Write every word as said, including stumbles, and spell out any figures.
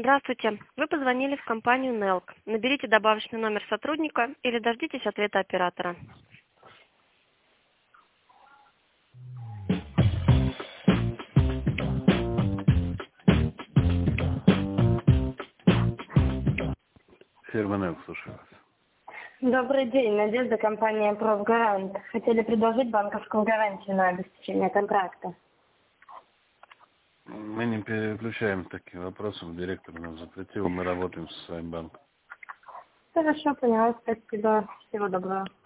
Здравствуйте. Вы позвонили в компанию Нелк. Наберите добавочный номер сотрудника или дождитесь ответа оператора. Фирма Нелк, слушаю вас. Добрый день. Надежда, компания «Профгарант». Хотели предложить банковскую гарантию на обеспечение контракта. Мы не переключаем такие вопросы, директор нам запретил, мы работаем со своим банком. Хорошо, поняла. Спасибо. Всего доброго.